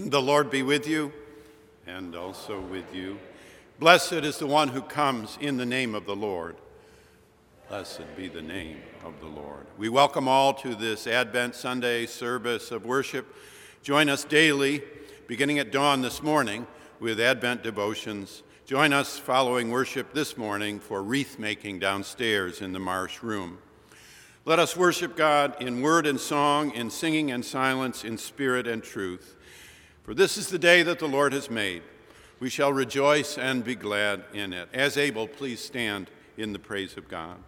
The Lord be with you, and also with you. Blessed is the one who comes in the name of the Lord. Blessed be the name of the Lord. We welcome all to this Advent Sunday service of worship. Join us daily, beginning at dawn this morning, with Advent devotions. Join us following worship this morning for wreath making downstairs in the Marsh Room. Let us worship God in word and song, in singing and silence, in spirit and truth. For this is the day that the Lord has made. We shall rejoice and be glad in it. As able, please stand in the praise of God.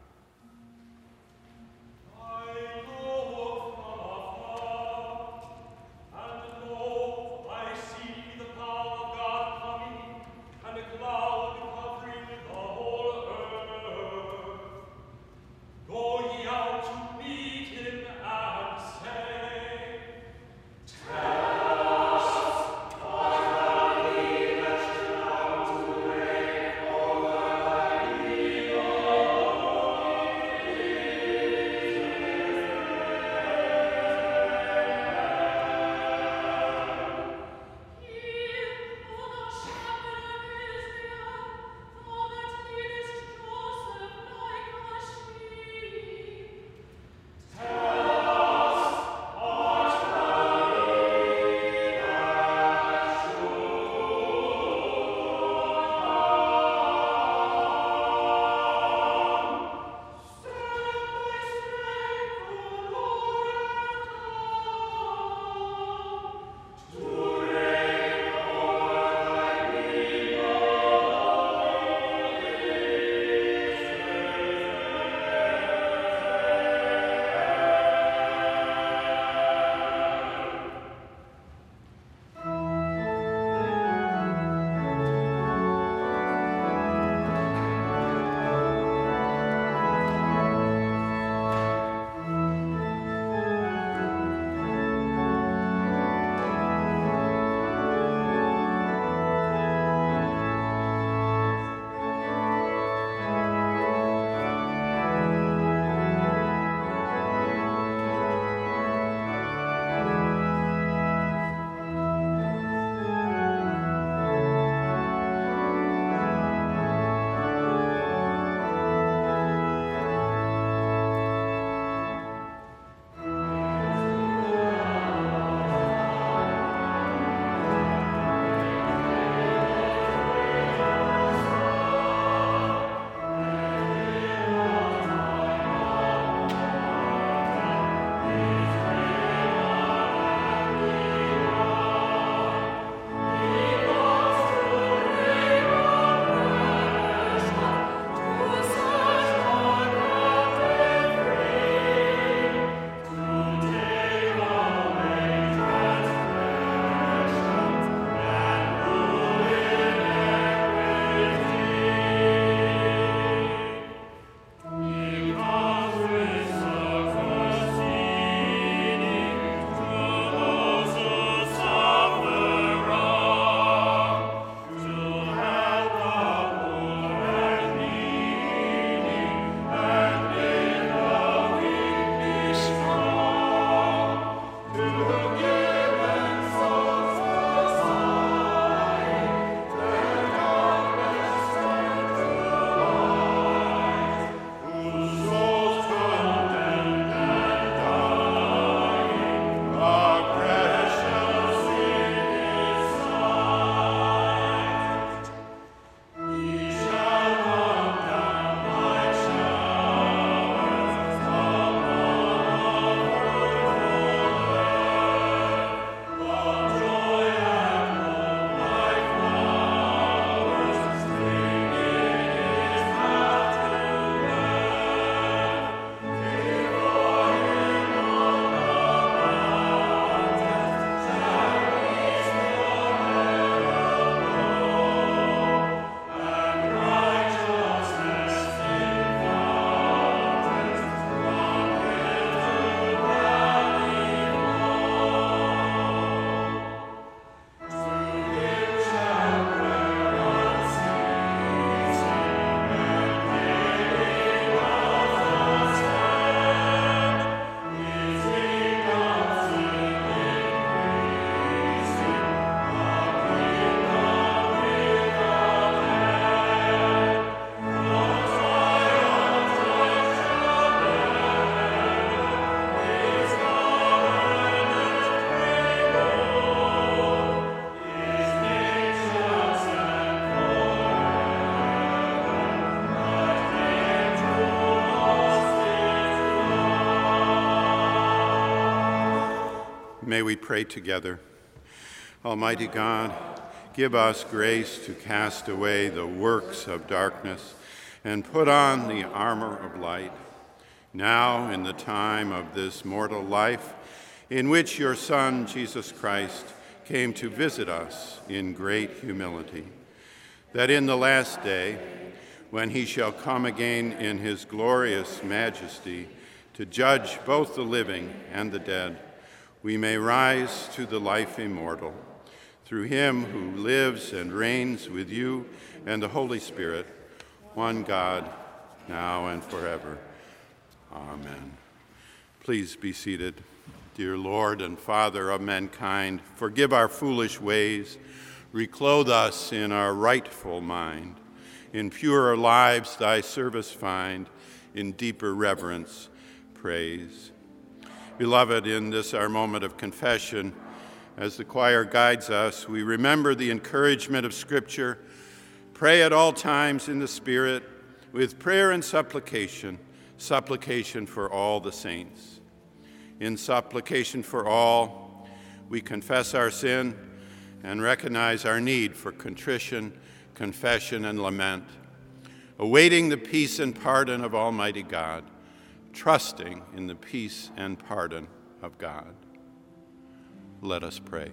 may we pray together. Almighty God, give us grace to cast away the works of darkness and put on the armor of light. Now, in the time of this mortal life, in which your Son, Jesus Christ, came to visit us in great humility, that in the last day, when he shall come again in his glorious majesty to judge both the living and the dead, we may rise to the life immortal. Through him who lives and reigns with you and the Holy Spirit, one God, now and forever. Amen. Please be seated. Dear Lord and Father of mankind, forgive our foolish ways, reclothe us in our rightful mind. In purer lives thy service find, in deeper reverence praise. Beloved, in this our moment of confession, as the choir guides us, we remember the encouragement of Scripture. Pray at all times in the Spirit, with prayer and supplication for all the saints. In supplication for all, we confess our sin and recognize our need for contrition, confession, and lament, awaiting the peace and pardon of Almighty God, trusting in the peace and pardon of God. Let us pray.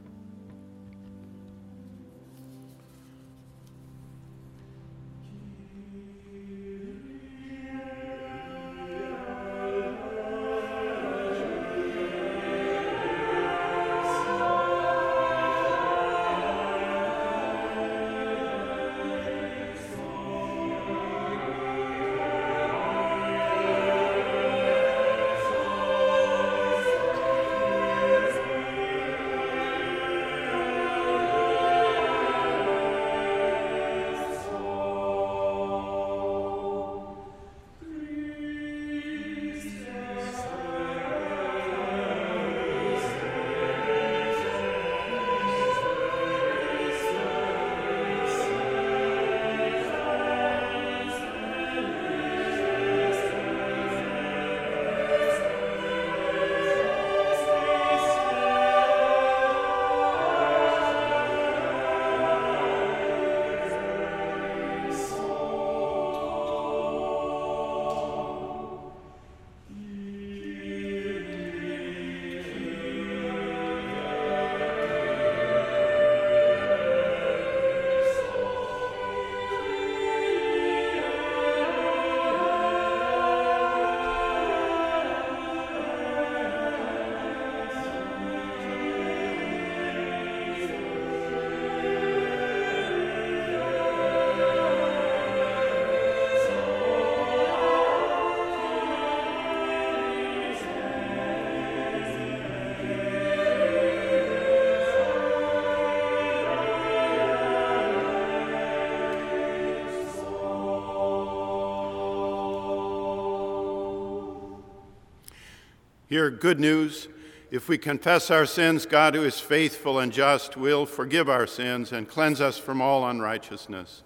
Hear good news. If we confess our sins, God, who is faithful and just, will forgive our sins and cleanse us from all unrighteousness.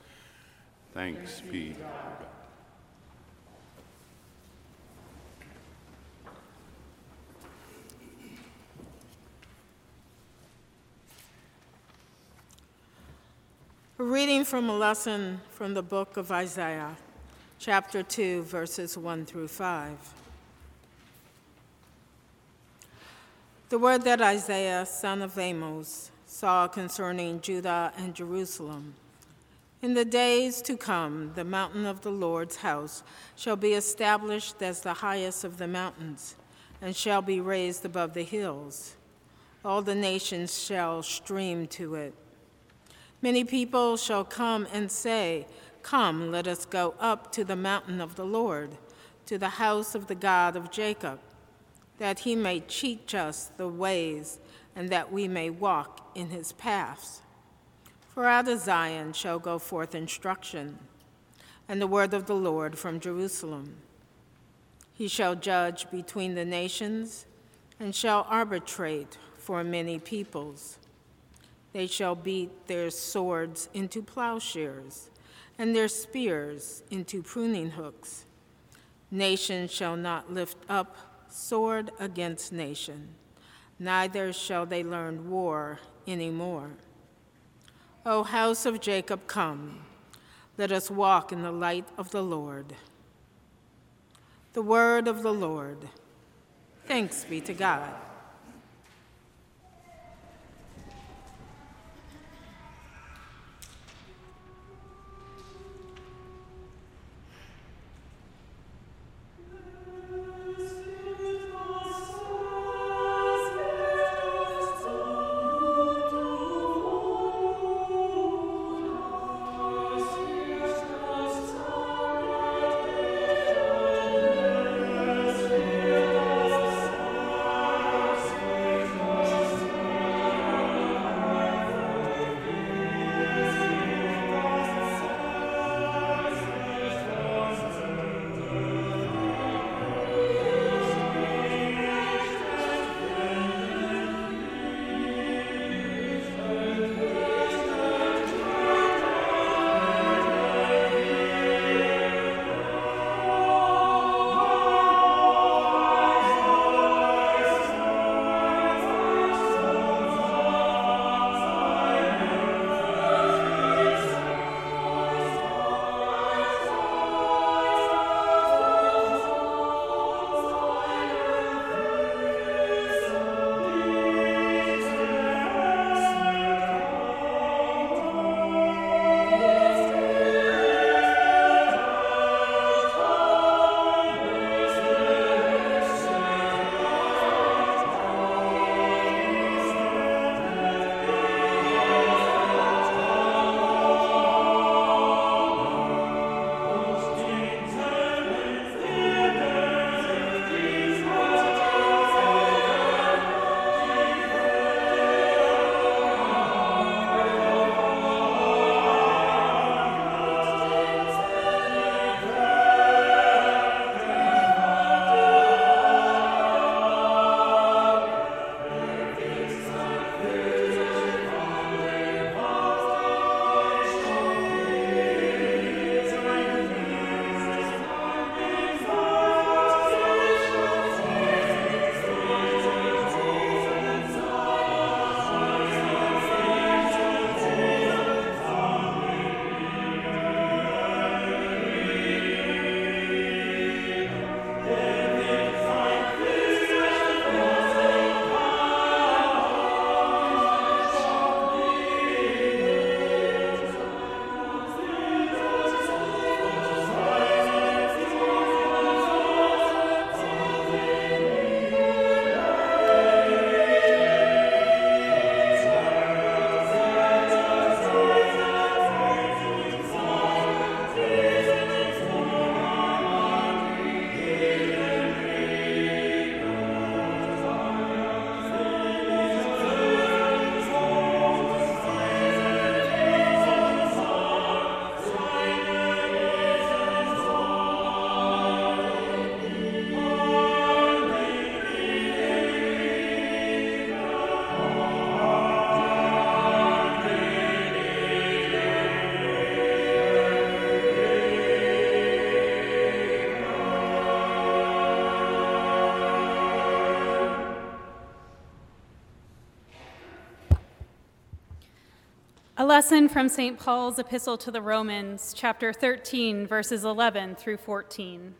Thanks be to God. A reading from a lesson from the book of Isaiah, chapter 2, verses 1 through 5. The word that Isaiah, son of Amos, saw concerning Judah and Jerusalem. In the days to come, the mountain of the Lord's house shall be established as the highest of the mountains, and shall be raised above the hills. All the nations shall stream to it. Many people shall come and say, "Come, let us go up to the mountain of the Lord, to the house of the God of Jacob, that he may teach us the ways, and that we may walk in his paths. For out of Zion shall go forth instruction, and the word of the Lord from Jerusalem. He shall judge between the nations, and shall arbitrate for many peoples. They shall beat their swords into plowshares, and their spears into pruning hooks. Nation shall not lift up sword against nation, neither shall they learn war anymore. O house of Jacob, come, let us walk in the light of the Lord. The word of the Lord. Thanks be to God. A lesson from St. Paul's Epistle to the Romans, chapter 13, verses 11 through 14.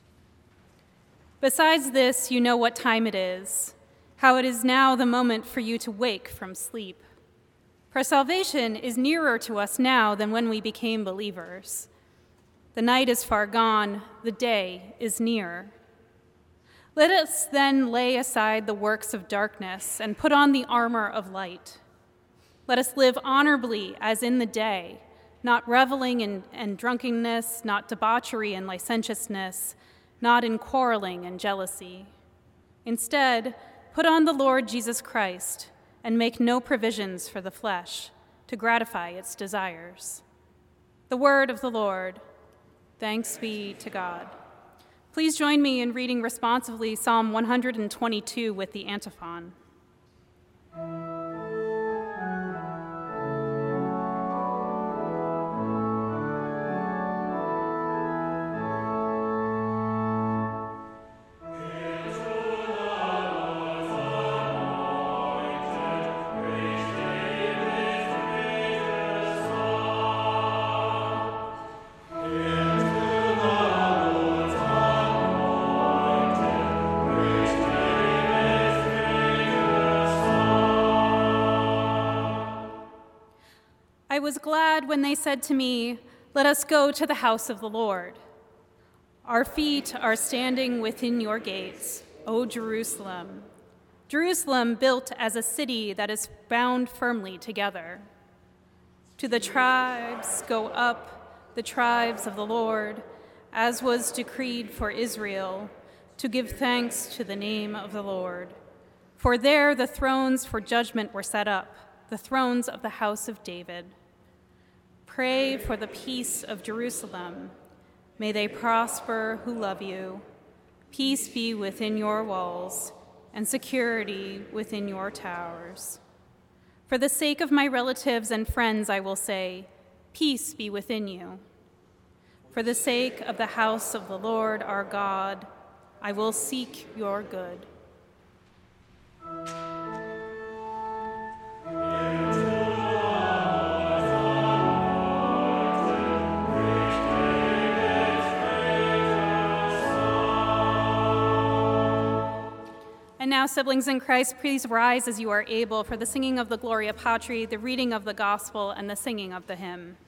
Besides this, you know what time it is, how it is now the moment for you to wake from sleep. For salvation is nearer to us now than when we became believers. The night is far gone, the day is near. Let us then lay aside the works of darkness and put on the armor of light. Let us live honorably as in the day, not reveling in drunkenness, not debauchery and licentiousness, not in quarreling and jealousy. Instead, put on the Lord Jesus Christ and make no provisions for the flesh to gratify its desires. The word of the Lord. Thanks be to God. Please join me in reading responsively Psalm 122 with the antiphon. I was glad when they said to me, "Let us go to the house of the Lord." Our feet are standing within your gates, O Jerusalem, Jerusalem built as a city that is bound firmly together. To the tribes go up, the tribes of the Lord, as was decreed for Israel, to give thanks to the name of the Lord. For there the thrones for judgment were set up, the thrones of the house of David. Pray for the peace of Jerusalem. May they prosper who love you. Peace be within your walls, and security within your towers. For the sake of my relatives and friends, I will say, peace be within you. For the sake of the house of the Lord our God, I will seek your good. And now, siblings in Christ, please rise as you are able for the singing of the Gloria Patri, the reading of the gospel, and the singing of the hymn.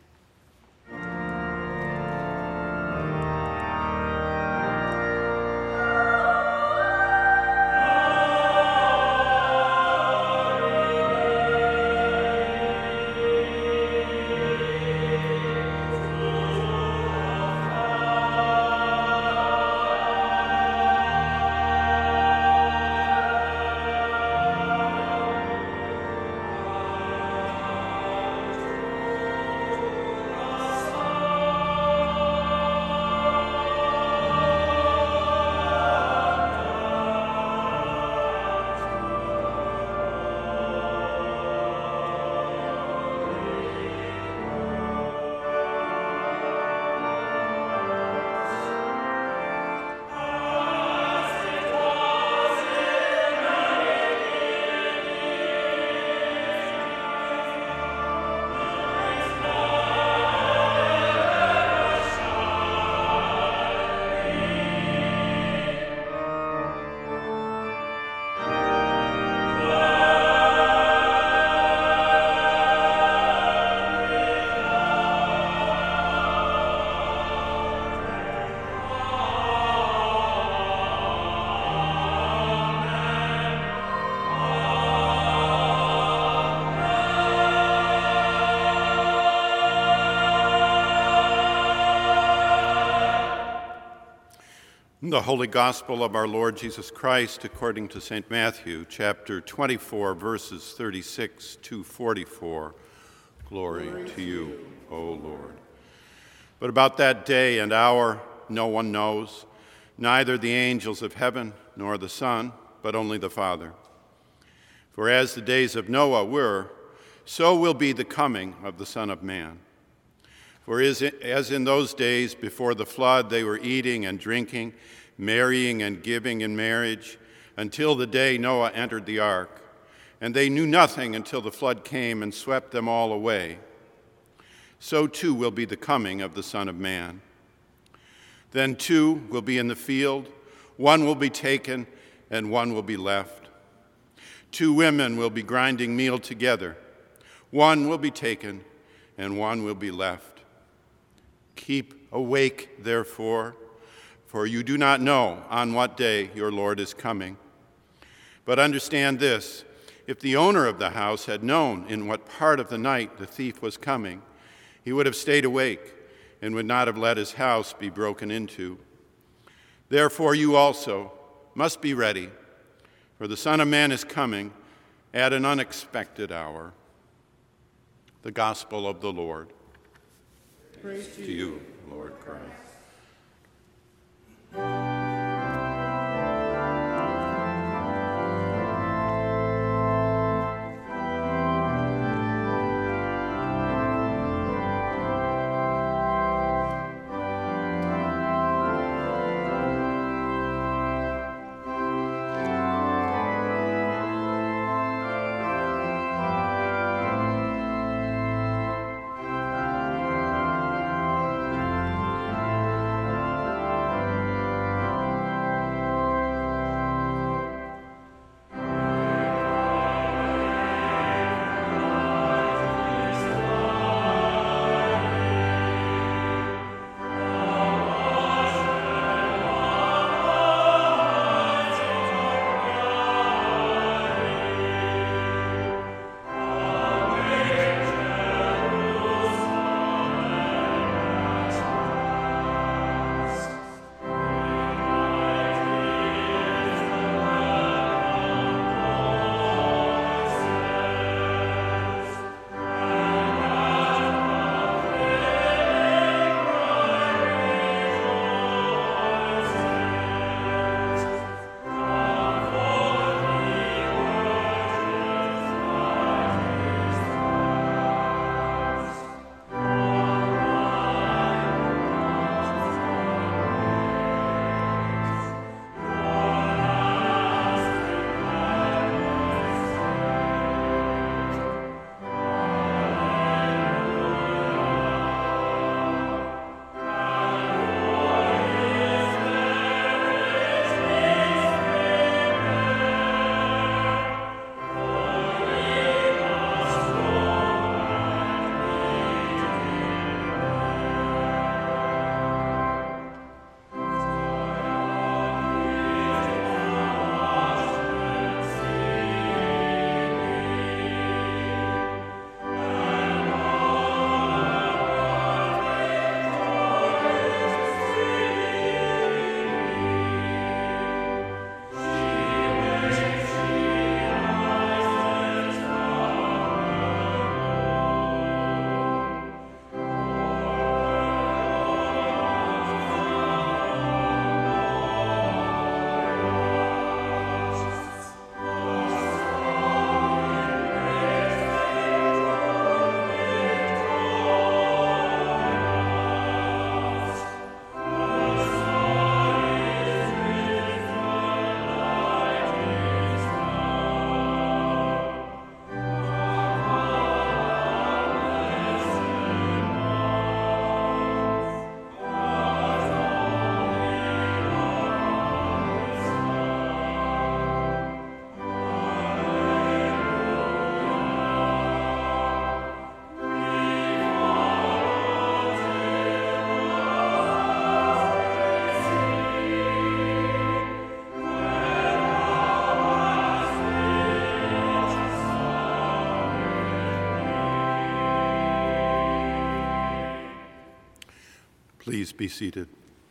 The Holy Gospel of our Lord Jesus Christ according to St. Matthew, chapter 24, verses 36 to 44. Glory to you, O Lord. But about that day and hour no one knows, neither the angels of heaven nor the Son, but only the Father. For as the days of Noah were, so will be the coming of the Son of Man. For as in those days before the flood they were eating and drinking, marrying and giving in marriage, until the day Noah entered the ark, and they knew nothing until the flood came and swept them all away. So too will be the coming of the Son of Man. Then two will be in the field, one will be taken and one will be left. Two women will be grinding meal together, one will be taken and one will be left. Keep awake, therefore, for you do not know on what day your Lord is coming. But understand this, if the owner of the house had known in what part of the night the thief was coming, he would have stayed awake and would not have let his house be broken into. Therefore you also must be ready, for the Son of Man is coming at an unexpected hour. The Gospel of the Lord. Praise to you, Lord Christ. Please be seated.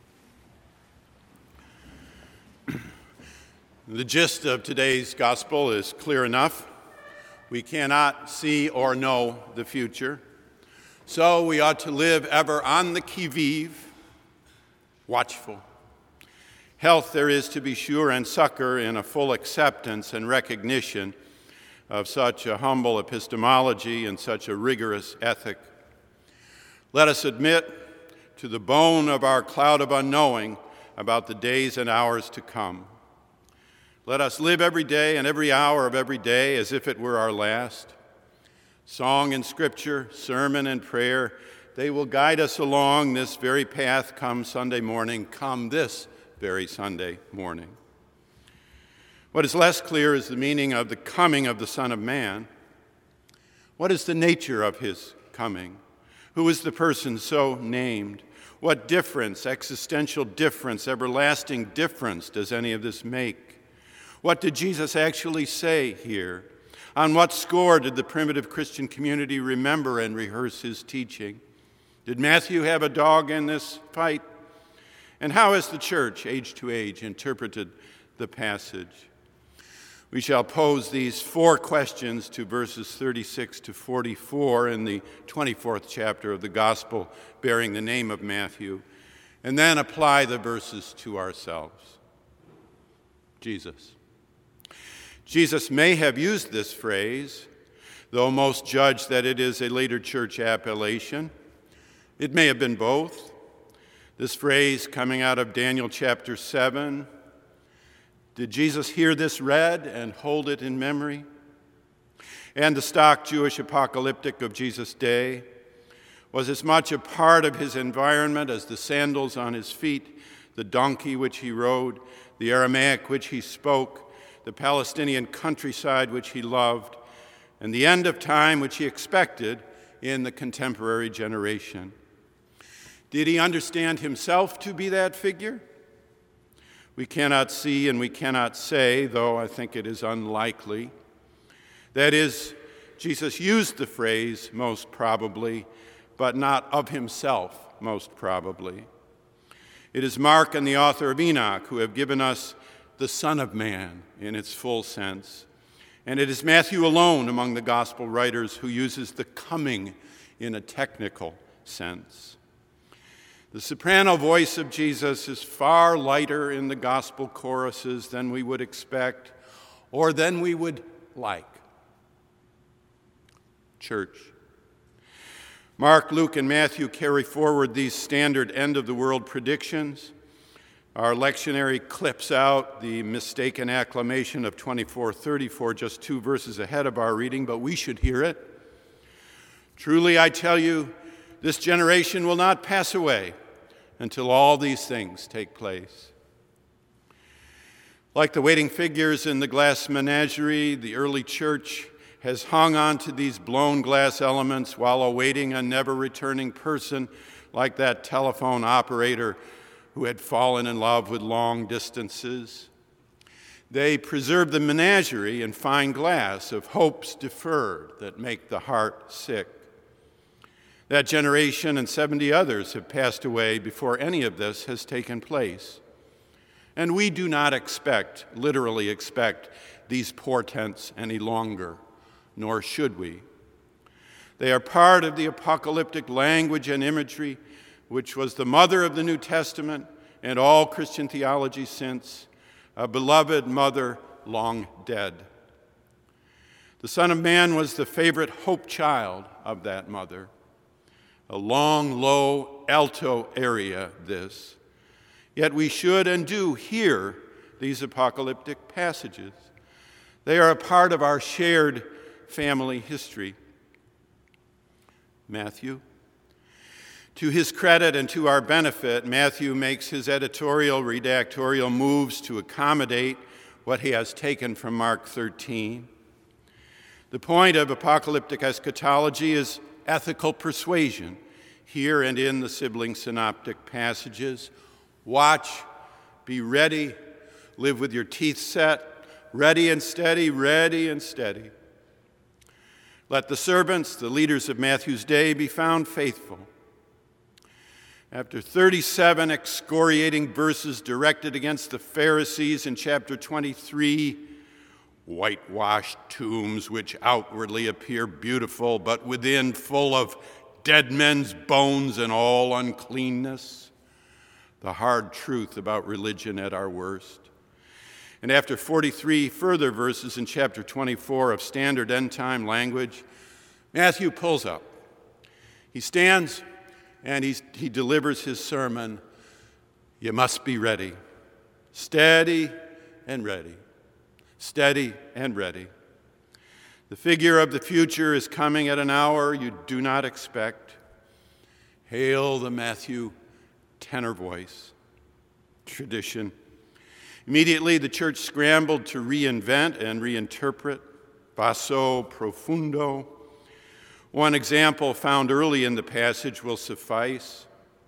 The gist of today's gospel is clear enough. We cannot see or know the future, so we ought to live ever on the qui-vive, watchful. Health there is, to be sure, and succor in a full acceptance and recognition of such a humble epistemology and such a rigorous ethic. Let us admit to the bone of our cloud of unknowing about the days and hours to come. Let us live every day and every hour of every day as if it were our last. Song and scripture, sermon and prayer, they will guide us along this very path come Sunday morning, come this very Sunday morning. What is less clear is the meaning of the coming of the Son of Man. What is the nature of his coming? Who is the person so named? What difference, existential difference, everlasting difference does any of this make? What did Jesus actually say here? On what score did the primitive Christian community remember and rehearse his teaching? Did Matthew have a dog in this fight? And how has the church, age to age, interpreted the passage? We shall pose these 4 questions to verses 36 to 44 in the 24th chapter of the Gospel bearing the name of Matthew, and then apply the verses to ourselves. Jesus may have used this phrase, though most judge that it is a later church appellation. It may have been both. This phrase coming out of Daniel chapter 7, did Jesus hear this read and hold it in memory? And the stock Jewish apocalyptic of Jesus' day was as much a part of his environment as the sandals on his feet, the donkey which he rode, the Aramaic which he spoke, the Palestinian countryside which he loved, and the end of time which he expected in the contemporary generation. Did he understand himself to be that figure? We cannot see and we cannot say, though I think it is unlikely. That is, Jesus used the phrase most probably, but not of himself most probably. It is Mark and the author of Enoch who have given us the Son of Man in its full sense. And it is Matthew alone among the gospel writers who uses the coming in a technical sense. The soprano voice of Jesus is far lighter in the gospel choruses than we would expect or than we would like. Church. Mark, Luke, and Matthew carry forward these standard end-of-the-world predictions. Our lectionary clips out the mistaken acclamation of 24:34, just 2 verses ahead of our reading, but we should hear it. Truly, I tell you, this generation will not pass away until all these things take place. Like the waiting figures in the glass menagerie, the early church has hung on to these blown glass elements while awaiting a never-returning person, like that telephone operator who had fallen in love with long distances. They preserve the menagerie in fine glass of hopes deferred that make the heart sick. That generation and 70 others have passed away before any of this has taken place. And we do not literally expect these portents any longer, nor should we. They are part of the apocalyptic language and imagery which was the mother of the New Testament and all Christian theology since, a beloved mother long dead. The Son of Man was the favorite hope child of that mother. A long, low, alto area, this. Yet we should and do hear these apocalyptic passages. They are a part of our shared family history. Matthew. To his credit and to our benefit, Matthew makes his editorial, redactorial moves to accommodate what he has taken from Mark 13. The point of apocalyptic eschatology is ethical persuasion, here and in the sibling synoptic passages. Watch, be ready, live with your teeth set, ready and steady, ready and steady. Let the servants, the leaders of Matthew's day, be found faithful. After 37 excoriating verses directed against the Pharisees in chapter 23, whitewashed tombs which outwardly appear beautiful, but within full of dead men's bones and all uncleanness, the hard truth about religion at our worst. And after 43 further verses in chapter 24 of standard end-time language, Matthew pulls up. He stands and he delivers his sermon. You must be ready. Steady and ready. Steady and ready. The figure of the future is coming at an hour you do not expect. Hail the Matthew tenor voice. Tradition. Immediately, the church scrambled to reinvent and reinterpret. Basso profundo. One example found early in the passage will suffice.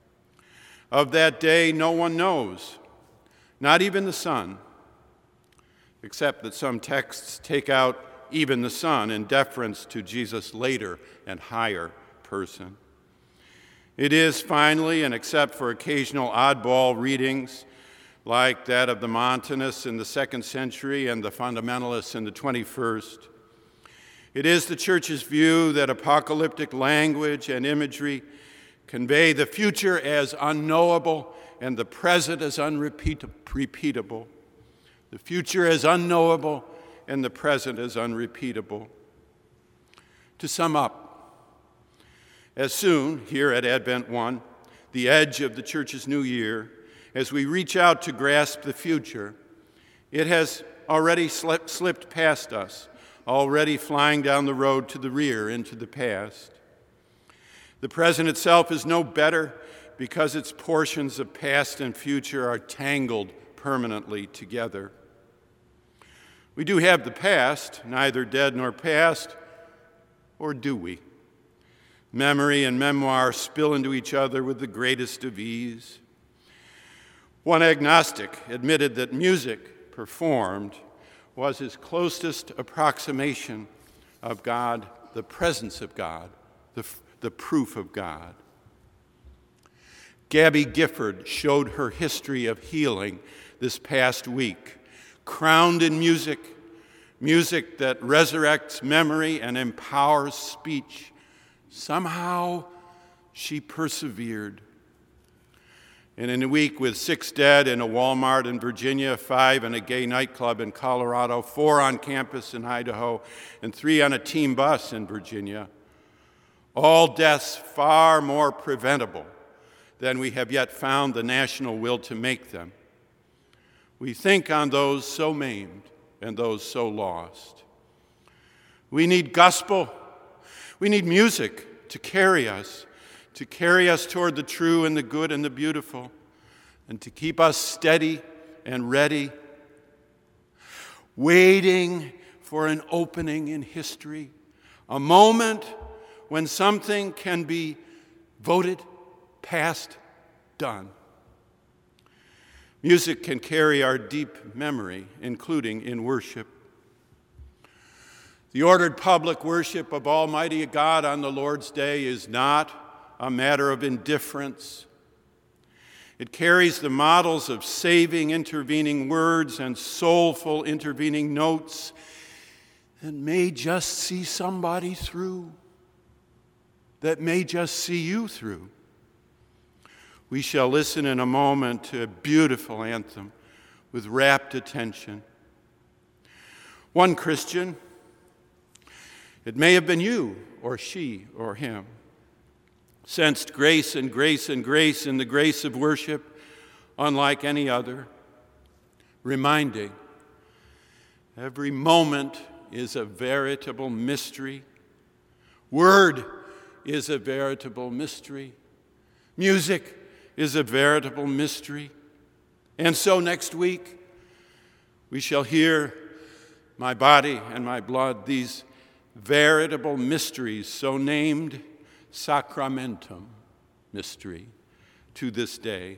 Of that day, no one knows, not even the Son, except that some texts take out even the Son in deference to Jesus' later and higher person. It is finally, and except for occasional oddball readings, like that of the Montanists in the 2nd century and the fundamentalists in the 21st, it is the church's view that apocalyptic language and imagery convey the future as unknowable and the present as unrepeatable. The future as unknowable and the present as unrepeatable. To sum up, as soon, here at Advent 1, the edge of the church's new year, as we reach out to grasp the future, it has already slipped past us, already flying down the road to the rear into the past. The present itself is no better because its portions of past and future are tangled permanently together. We do have the past, neither dead nor past, or do we? Memory and memoir spill into each other with the greatest of ease. One agnostic admitted that music performed was his closest approximation of God, the presence of God, the proof of God. Gabby Gifford showed her history of healing this past week, crowned in music, music that resurrects memory and empowers speech. Somehow she persevered. And in a week with 6 dead in a Walmart in Virginia, 5 in a gay nightclub in Colorado, 4 on campus in Idaho, and 3 on a team bus in Virginia, all deaths far more preventable than we have yet found the national will to make them. We think on those so maimed and those so lost. We need gospel. We need music to carry us toward the true and the good and the beautiful, and to keep us steady and ready, waiting for an opening in history, a moment when something can be voted, passed, done. Music can carry our deep memory, including in worship. The ordered public worship of Almighty God on the Lord's Day is not a matter of indifference. It carries the models of saving, intervening words and soulful, intervening notes that may just see somebody through, that may just see you through. We shall listen in a moment to a beautiful anthem with rapt attention. One Christian, it may have been you or she or him, sensed grace and grace and grace in the grace of worship unlike any other, reminding every moment is a veritable mystery. Word is a veritable mystery. Music is a veritable mystery. And so next week, we shall hear my body and my blood, these veritable mysteries, so named Sacramentum mystery to this day.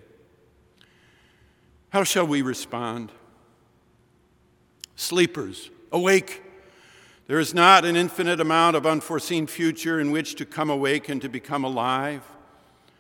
How shall we respond? Sleepers, awake. There is not an infinite amount of unforeseen future in which to come awake and to become alive.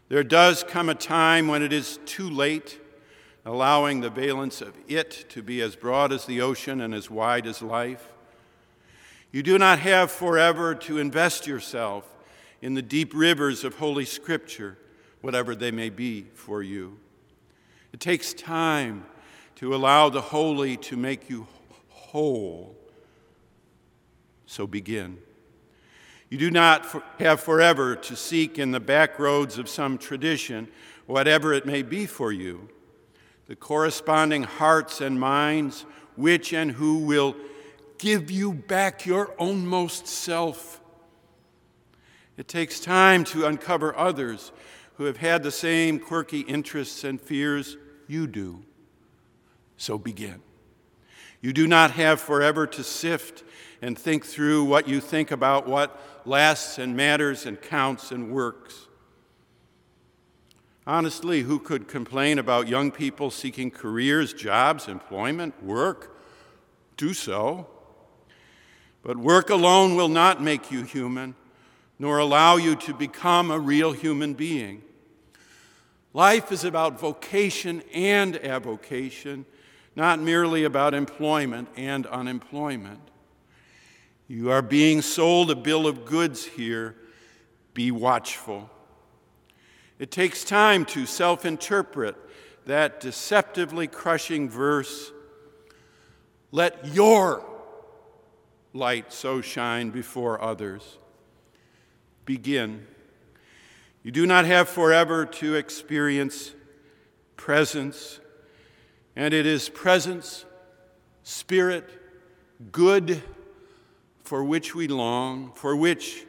There does come a time when it is too late, allowing the valence of it to be as broad as the ocean and as wide as life. You do not have forever to invest yourself in the deep rivers of Holy Scripture, whatever they may be for you. It takes time to allow the holy to make you whole. So begin. You do not have forever to seek in the back roads of some tradition, whatever it may be for you, the corresponding hearts and minds which and who will give you back your ownmost self. It takes time to uncover others who have had the same quirky interests and fears you do. So begin. You do not have forever to sift and think through what you think about what lasts and matters and counts and works. Honestly, who could complain about young people seeking careers, jobs, employment, work? Do so. But work alone will not make you human, nor allow you to become a real human being. Life is about vocation and avocation, not merely about employment and unemployment. You are being sold a bill of goods here. Be watchful. It takes time to self-interpret that deceptively crushing verse, "Let your light so shine before others." Begin. You do not have forever to experience presence, and it is presence, spirit, good, for which we long, for which,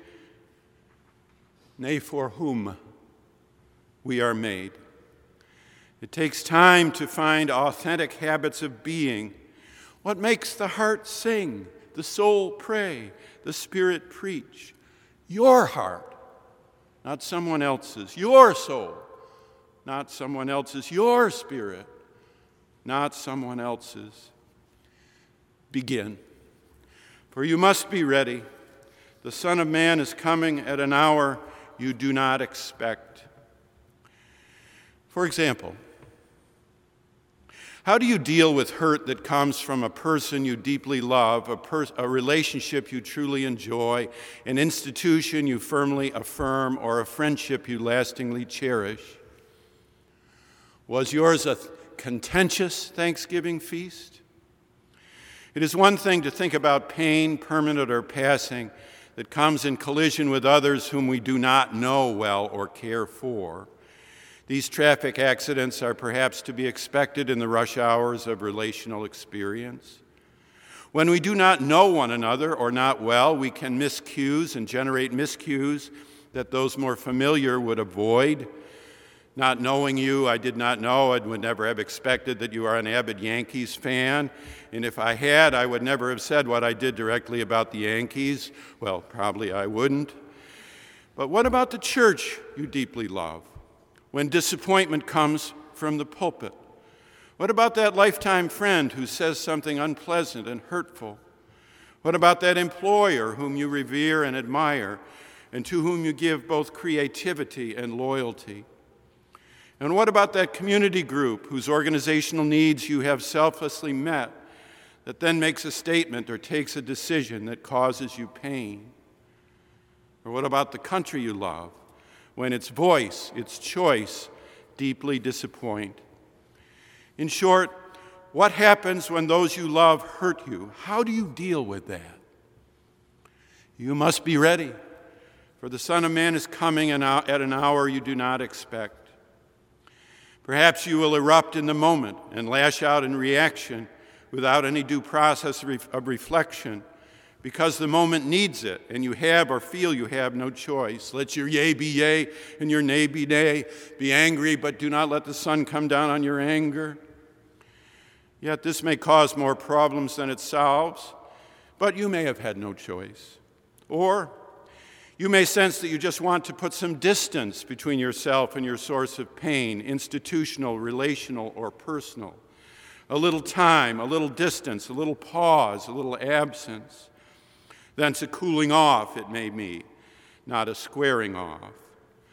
nay, for whom we are made. It takes time to find authentic habits of being. What makes the heart sing, the soul pray, the spirit preach? Your heart, not someone else's. Your soul, not someone else's. Your spirit, not someone else's. Begin. For you must be ready. The Son of Man is coming at an hour you do not expect. For example, how do you deal with hurt that comes from a person you deeply love, a relationship you truly enjoy, an institution you firmly affirm, or a friendship you lastingly cherish? Was yours a contentious Thanksgiving feast? It is one thing to think about pain, permanent or passing, that comes in collision with others whom we do not know well or care for. These traffic accidents are perhaps to be expected in the rush hours of relational experience. When we do not know one another or not well, we can miss cues and generate miscues that those more familiar would avoid. Not knowing you, I did not know, I would never have expected that you are an avid Yankees fan. And if I had, I would never have said what I did directly about the Yankees. Well, probably I wouldn't. But what about the church you deeply love? When disappointment comes from the pulpit? What about that lifetime friend who says something unpleasant and hurtful? What about that employer whom you revere and admire and to whom you give both creativity and loyalty? And what about that community group whose organizational needs you have selflessly met that then makes a statement or takes a decision that causes you pain? Or what about the country you love, when its voice, its choice, deeply disappoint? In short, what happens when those you love hurt you? How do you deal with that? You must be ready, for the Son of Man is coming at an hour you do not expect. Perhaps you will erupt in the moment and lash out in reaction without any due process of reflection, because the moment needs it, and you have or feel you have no choice. Let your yea be yea and your nay be nay. Be angry, but do not let the sun come down on your anger. Yet this may cause more problems than it solves, but you may have had no choice. Or you may sense that you just want to put some distance between yourself and your source of pain, institutional, relational, or personal. A little time, a little distance, a little pause, a little absence. Thence a cooling off, it may be, not a squaring off.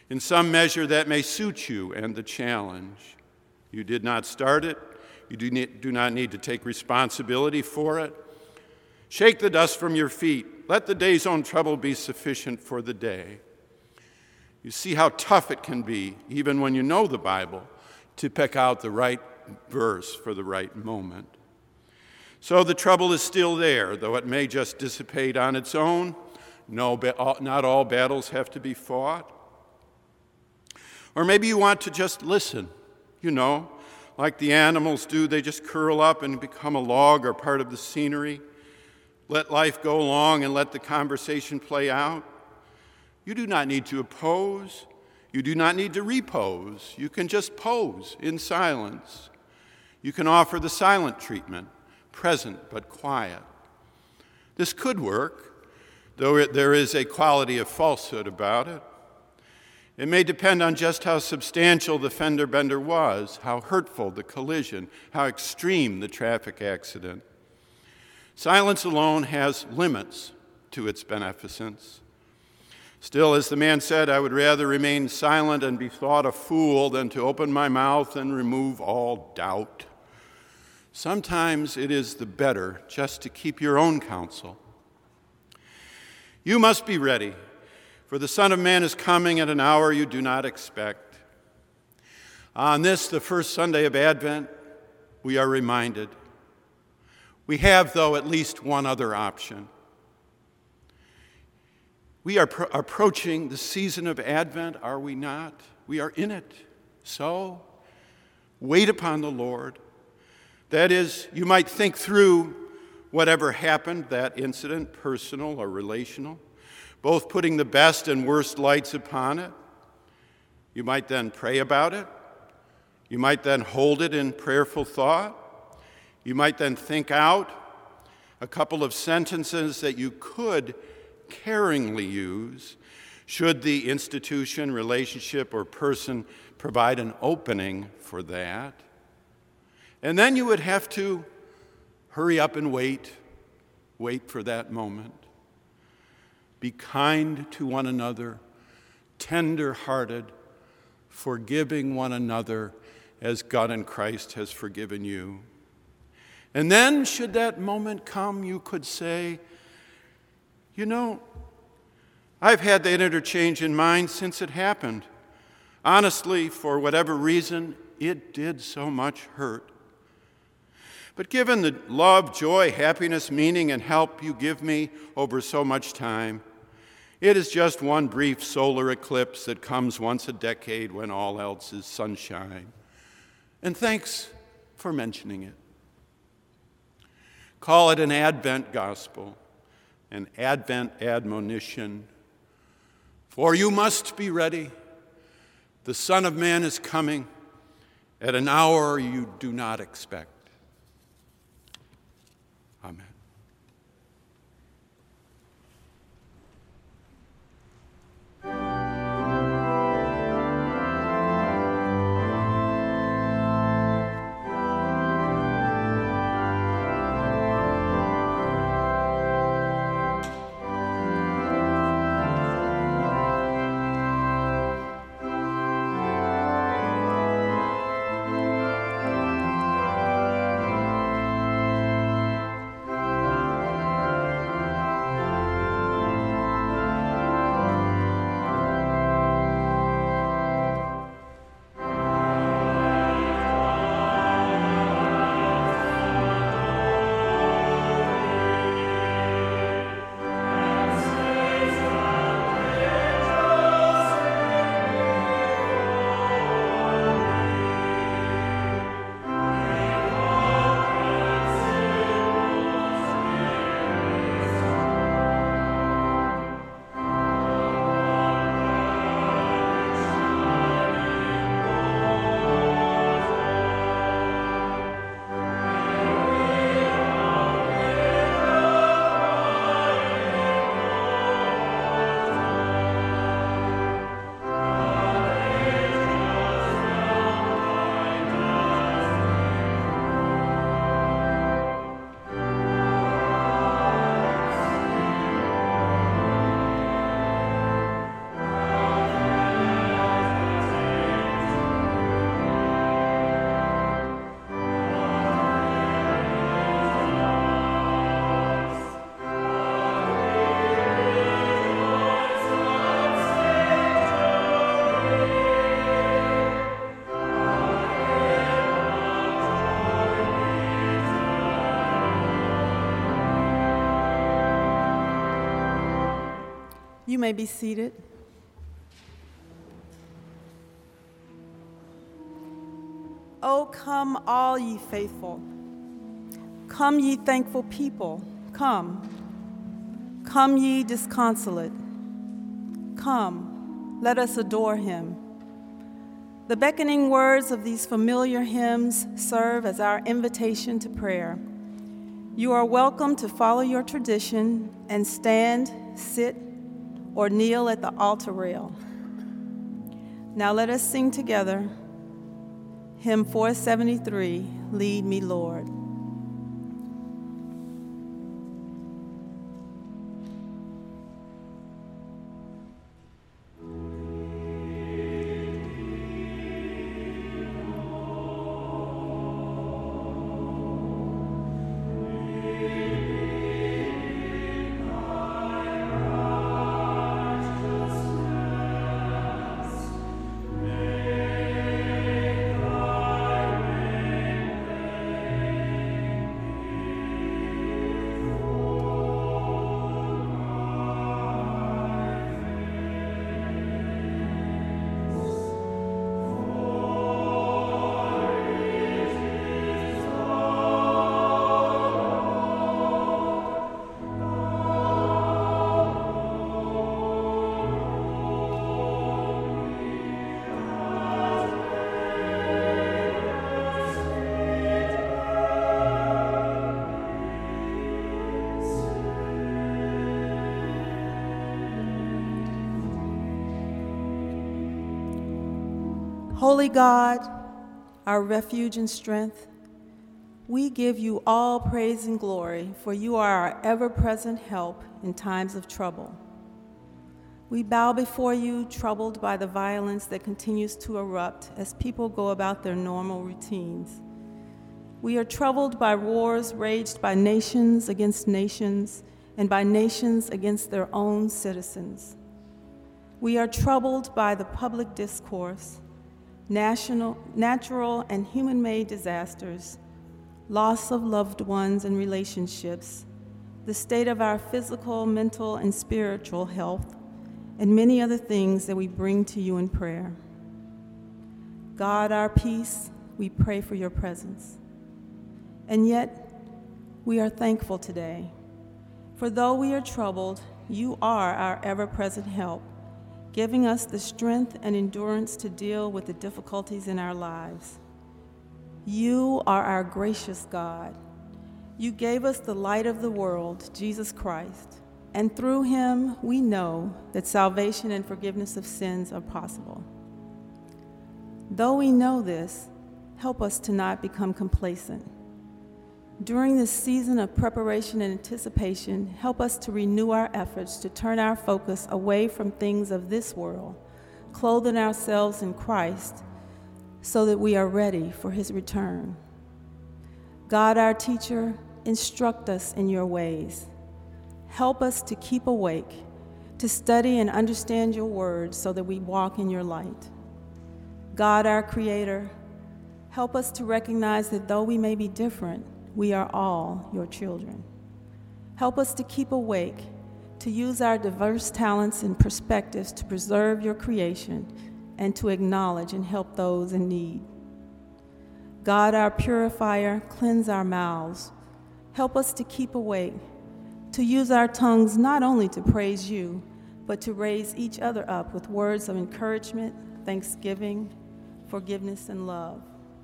In some measure, that may suit you and the challenge. You did not start it. You do not need to take responsibility for it. Shake the dust from your feet. Let the day's own trouble be sufficient for the day. You see how tough it can be, even when you know the Bible, to pick out the right verse for the right moment. So the trouble is still there, though it may just dissipate on its own. Not all battles have to be fought. Or maybe you want to just listen, like the animals do. They just curl up and become a log or part of the scenery. Let life go along and let the conversation play out. You do not need to oppose. You do not need to repose. You can just pose in silence. You can offer the silent treatment, present but quiet. This could work, though there is a quality of falsehood about it. It may depend on just how substantial the fender bender was, how hurtful the collision, how extreme the traffic accident. Silence alone has limits to its beneficence. Still, as the man said, I would rather remain silent and be thought a fool than to open my mouth and remove all doubt. Sometimes it is the better just to keep your own counsel. You must be ready, for the Son of Man is coming at an hour you do not expect. On this, the first Sunday of Advent, we are reminded. We have, though, at least one other option. We are approaching the season of Advent, are we not? We are in it. So, wait upon the Lord. That is, you might think through whatever happened, that incident, personal or relational, both putting the best and worst lights upon it. You might then pray about it. You might then hold it in prayerful thought. You might then think out a couple of sentences that you could caringly use should the institution, relationship, or person provide an opening for that. And then you would have to hurry up and wait for that moment. Be kind to one another, tender-hearted, forgiving one another as God in Christ has forgiven you. And then, should that moment come, you could say, I've had that interchange in mind since it happened. Honestly, for whatever reason, it did so much hurt. But given the love, joy, happiness, meaning, and help you give me over so much time, it is just one brief solar eclipse that comes once a decade when all else is sunshine. And thanks for mentioning it. Call it an Advent gospel, an Advent admonition. For you must be ready. The Son of Man is coming at an hour you do not expect. Amen. You may be seated. Oh, come, all ye faithful. Come, ye thankful people. Come. Come, ye disconsolate. Come, let us adore him. The beckoning words of these familiar hymns serve as our invitation to prayer. You are welcome to follow your tradition and stand, sit, or kneel at the altar rail. Now let us sing together hymn 473, Lead Me, Lord. Holy God, our refuge and strength, we give you all praise and glory, for you are our ever-present help in times of trouble. We bow before you, troubled by the violence that continues to erupt as people go about their normal routines. We are troubled by wars waged by nations against nations and by nations against their own citizens. We are troubled by the public discourse, natural and human-made disasters, loss of loved ones and relationships, the state of our physical, mental, and spiritual health, and many other things that we bring to you in prayer. God, our peace, we pray for your presence. And yet, we are thankful today, for though we are troubled, you are our ever-present help, giving us the strength and endurance to deal with the difficulties in our lives. You are our gracious God. You gave us the light of the world, Jesus Christ, and through him we know that salvation and forgiveness of sins are possible. Though we know this, help us to not become complacent. During this season of preparation and anticipation, help us to renew our efforts to turn our focus away from things of this world, clothing ourselves in Christ so that we are ready for his return. God, our teacher, instruct us in your ways. Help us to keep awake, to study and understand your words so that we walk in your light. God, our creator, help us to recognize that though we may be different, we are all your children. Help us to keep awake, to use our diverse talents and perspectives to preserve your creation and to acknowledge and help those in need. God, our purifier, cleanse our mouths. Help us to keep awake, to use our tongues not only to praise you, but to raise each other up with words of encouragement, thanksgiving, forgiveness, and love.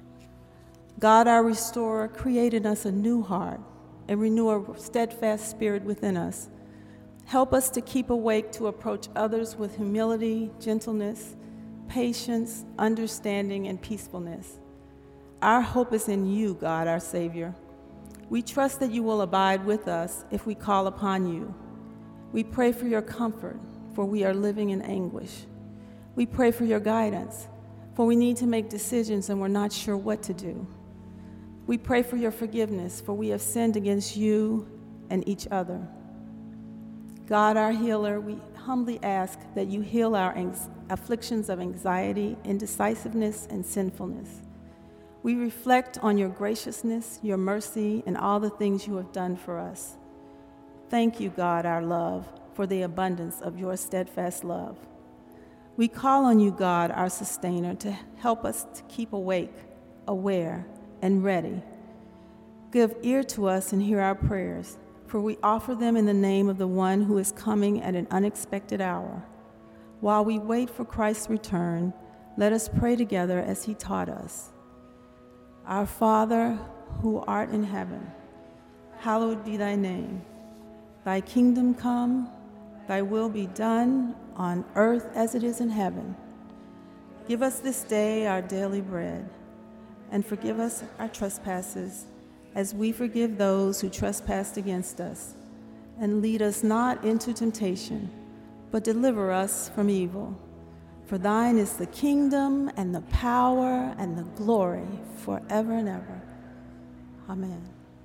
God, our restorer, create in us a new heart and renew a steadfast spirit within us. Help us to keep awake to approach others with humility, gentleness, patience, understanding, and peacefulness. Our hope is in you, God, our Savior. We trust that you will abide with us if we call upon you. We pray for your comfort, for we are living in anguish. We pray for your guidance, for we need to make decisions and we're not sure what to do. We pray for your forgiveness, for we have sinned against you and each other. God, our healer, we humbly ask that you heal our afflictions of anxiety, indecisiveness, and sinfulness. We reflect on your graciousness, your mercy, and all the things you have done for us. Thank you, God, our love, for the abundance of your steadfast love. We call on you, God, our sustainer, to help us to keep awake, aware, and ready. Give ear to us and hear our prayers, for we offer them in the name of the one who is coming at an unexpected hour. While we wait for Christ's return, let us pray together as he taught us. Our Father, who art in heaven, hallowed be thy name. Thy kingdom come, thy will be done on earth as it is in heaven. Give us this day our daily bread, and forgive us our trespasses, as we forgive those who trespass against us. And lead us not into temptation, but deliver us from evil. For thine is the kingdom and the power and the glory forever and ever. Amen.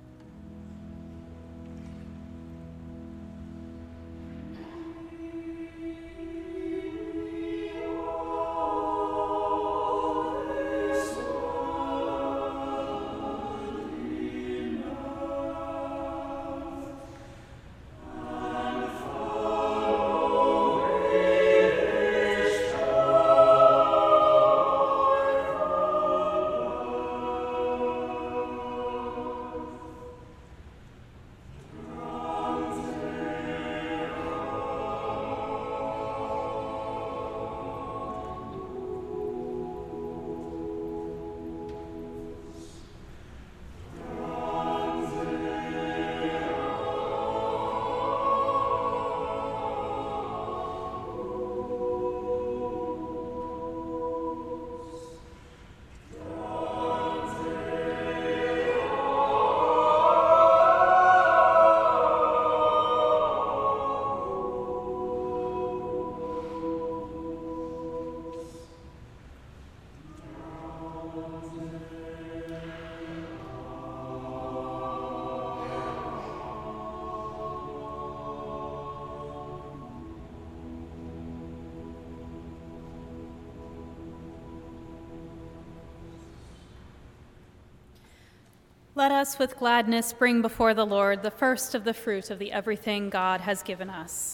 Let us with gladness bring before the Lord the first of the fruit of the everything God has given us.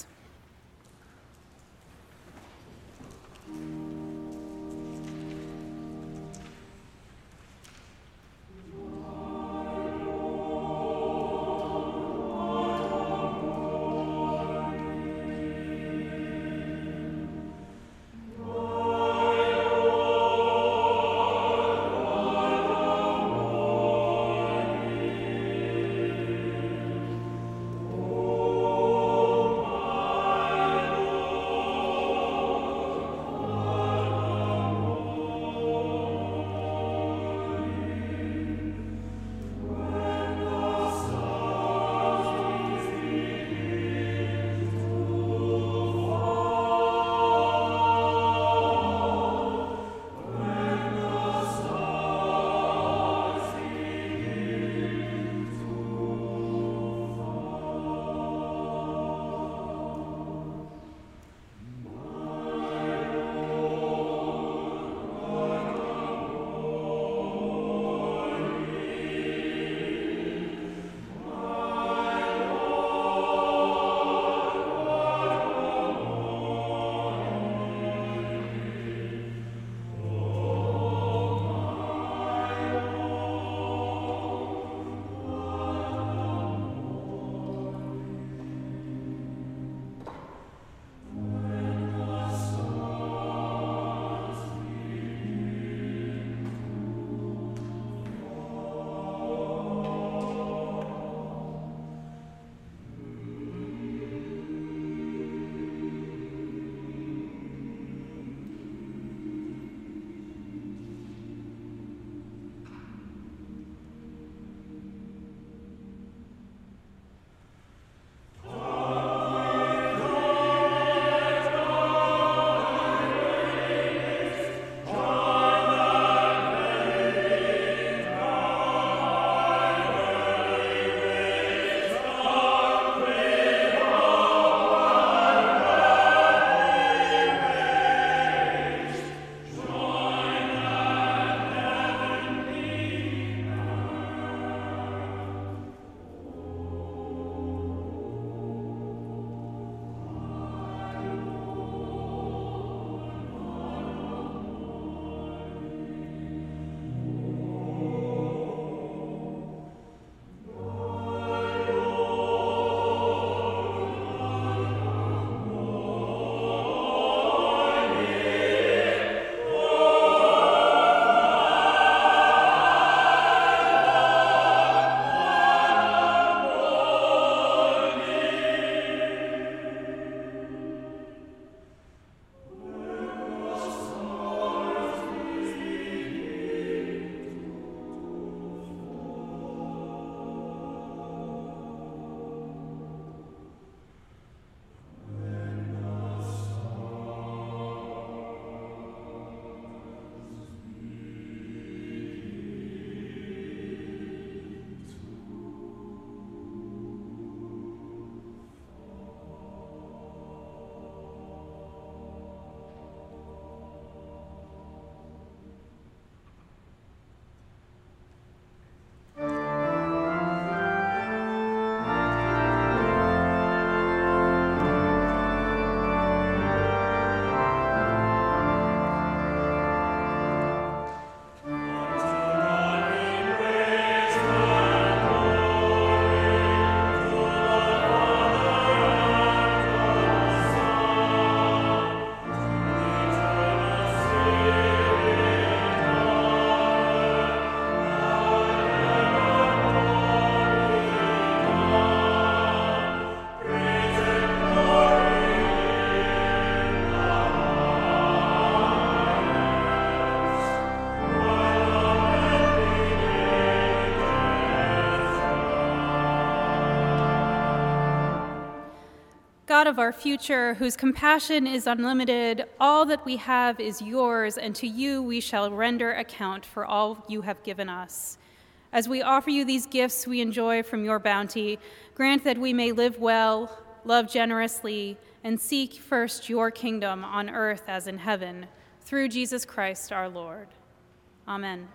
God of our future, whose compassion is unlimited, all that we have is yours, and to you we shall render account for all you have given us. As we offer you these gifts we enjoy from your bounty, grant that we may live well, love generously, and seek first your kingdom on earth as in heaven, through Jesus Christ our Lord. Amen.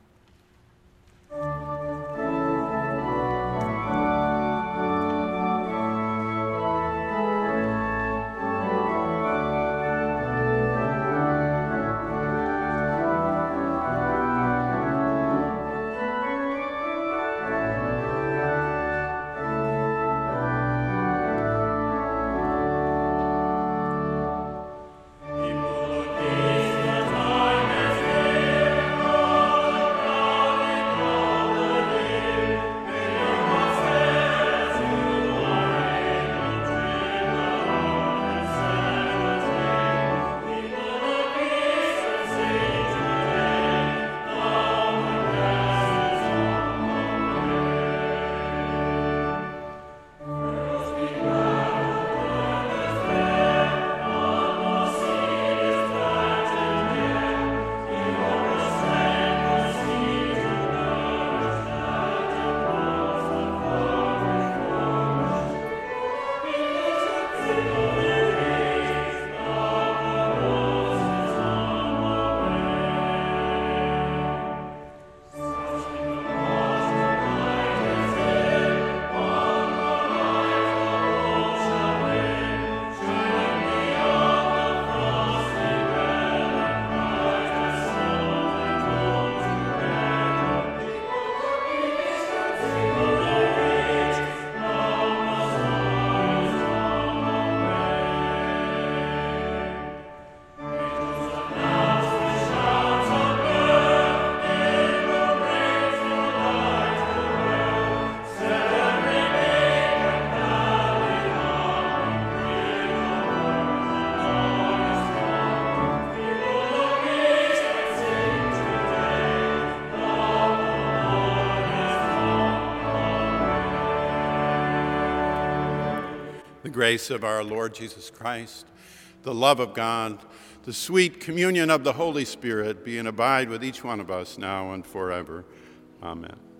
The grace of our Lord Jesus Christ, the love of God, the sweet communion of the Holy Spirit be and abide with each one of us now and forever. Amen.